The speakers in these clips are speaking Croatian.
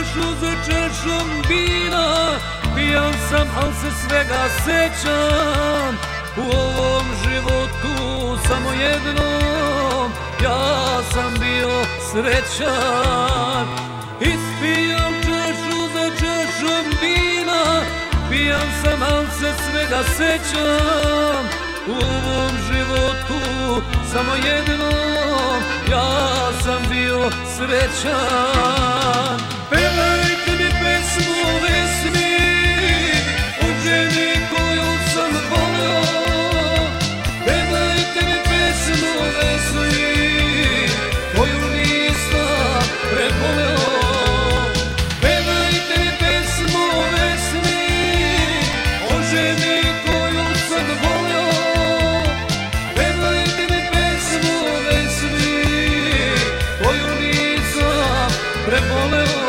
čašu za čašom vina, pijan sam, al se svega sećam. U ovom životu samo jednom ja sam bio srećan. Ispijam čašu za čašom vina, pijan sam, al se svega sećam. U ovom životu samo jednom ja sam bio srećan. Pevajte mi pesmu o vesmi, o ženi koju sam volio. Pevajte mi pesmu o vesmi, koju nisam prebolio. Pevajte mi pesmu o vesmi, o ženi koju sam volio. Pevajte mi pesmu o vesmi, koju nisam prebolio.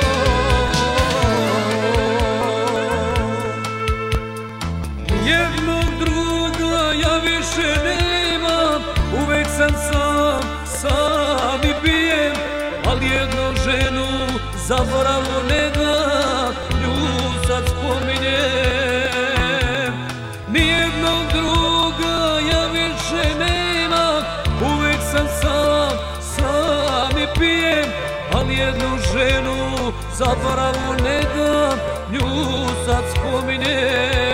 Jednog druga ja više nemam, uvek sam sam i pijem, ali jednu ženu zaboravno ne dam, nju sad spominjem. Nijednog druga ja više nemam, uvek sam sam i pijem, ali jednu ženu zaboravno ne dam, nju sad spominjem.